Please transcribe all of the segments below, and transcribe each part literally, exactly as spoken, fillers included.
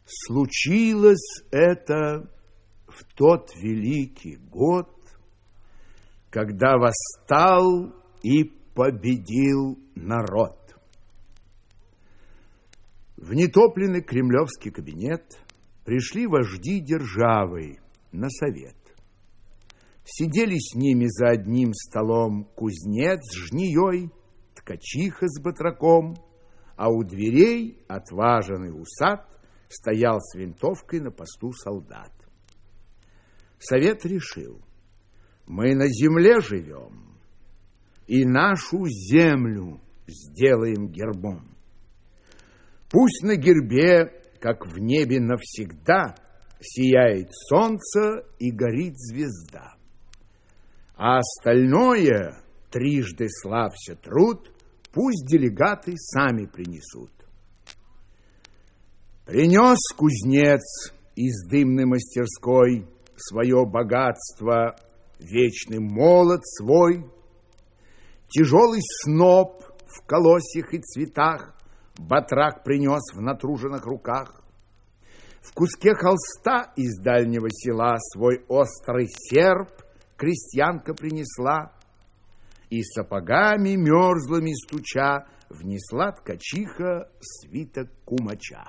Случилось это в тот великий год, когда восстал и победил народ. В нетопленный кремлевский кабинет пришли вожди державы на совет. Сидели с ними за одним столом кузнец с жнией, ткачиха с батраком, а у дверей отваженный усат стоял с винтовкой на посту солдат. Совет решил: мы на земле живем, и нашу землю сделаем гербом. Пусть на гербе, как в небе навсегда, сияет солнце и горит звезда. А остальное, трижды славься труд, пусть делегаты сами принесут. Принес кузнец из дымной мастерской свое богатство, вечный молот свой. Тяжелый сноп в колосьях и цветах батрак принес в натруженных руках. В куске холста из дальнего села свой острый серп крестьянка принесла, и сапогами мерзлыми стуча внесла ткачиха свиток кумача.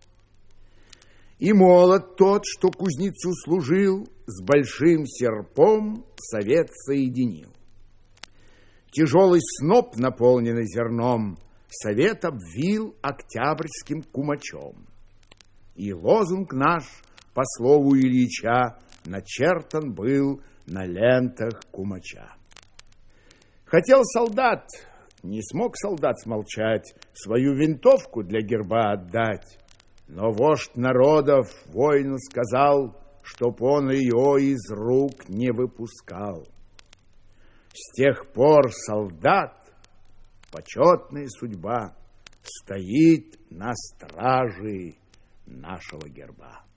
И молот тот, что кузнецу служил, с большим серпом совет соединил. Тяжелый сноп, наполненный зерном, совет обвил октябрьским кумачом. И лозунг наш, по слову Ильича, начертан был на лентах кумача. Хотел солдат, не смог солдат смолчать, свою винтовку для герба отдать. Но вождь народов воину сказал, чтоб он ее из рук не выпускал. С тех пор солдат, почетная судьба, стоит на страже нашего герба.